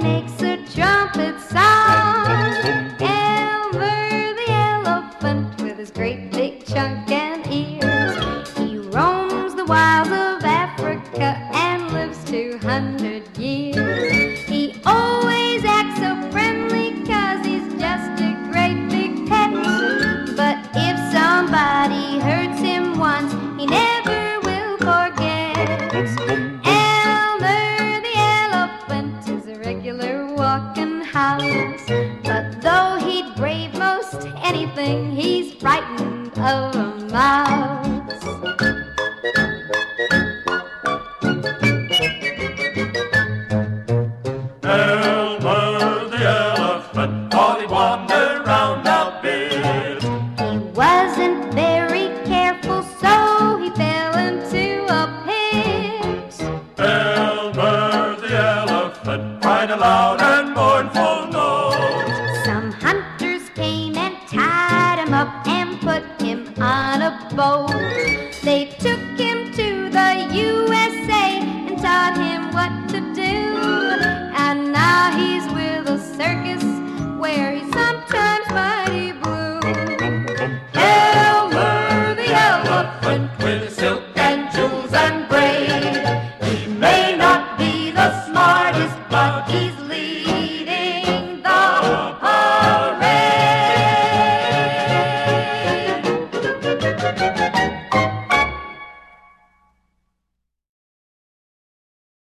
makes a trumpet sound. Elmer the elephant with his great big trunk and ears, he roams the wilds of Africa and lives 200 years. He always acts so friendly 'cause he's just a great big pet. But if somebody hurts him once, he never will forget. Elmer the elephant is a regular walking house, but though he'd brave most anything, he's frightened of a mouse. Elmer the elephant, thought he'd wander round a bit. He wasn't very careful, so he fell into a pit. Elmer the elephant cried aloud and mournful.